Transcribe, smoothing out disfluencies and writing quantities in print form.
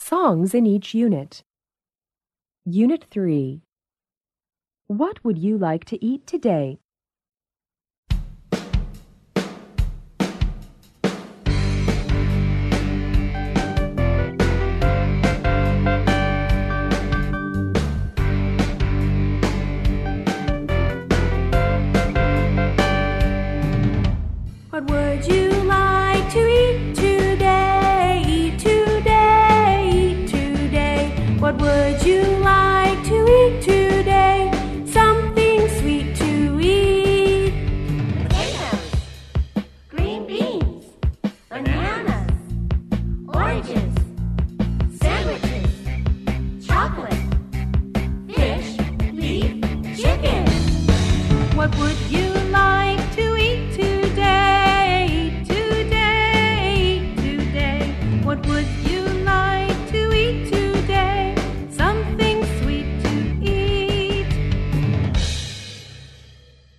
Songs in each unit. Unit 3. What would you like to eat today? What would you like to eat today? Eat today, eat today. What would you like to eat today? Something sweet to eat. Potatoes, green beans, bananas, oranges, sandwiches, chocolate, fish, beef, chicken. What would you